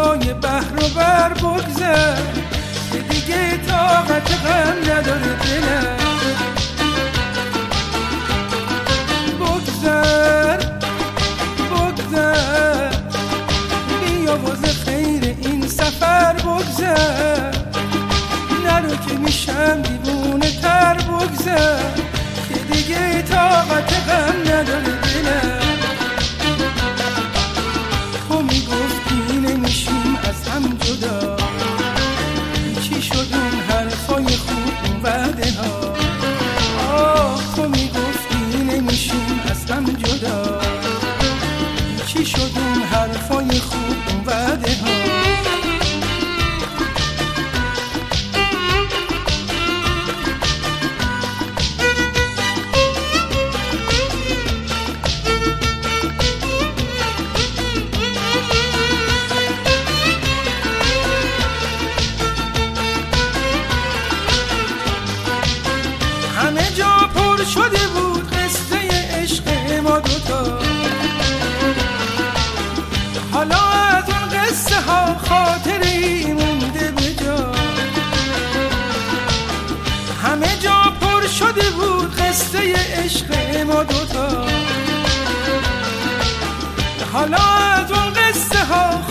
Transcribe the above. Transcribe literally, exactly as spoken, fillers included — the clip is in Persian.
دریای بحر و بر بگذر که دیگه طاقت غم نداره دلم. بگذر بگذر بیا واسه خیر این سفر بگذر، نرو که میشم دیوونه تر. بگذر که دیگه طاقت غم نداره دلم. تو میگفتی نمیشیم از هم جدا، چی شد اون حرفای خوب اون وعده ها؟ آه تو میگفتی نمیشیم از هم جدا، چی شد اون حرفای خوب اون وعده ها؟ همه جا پر شده بود قصه عشق ما دوتا، حالا از اون قصه ها خاطری مونده به جا. همه جا پر شده بود قصه عشق ما دوتا، حالا از اون قصه ها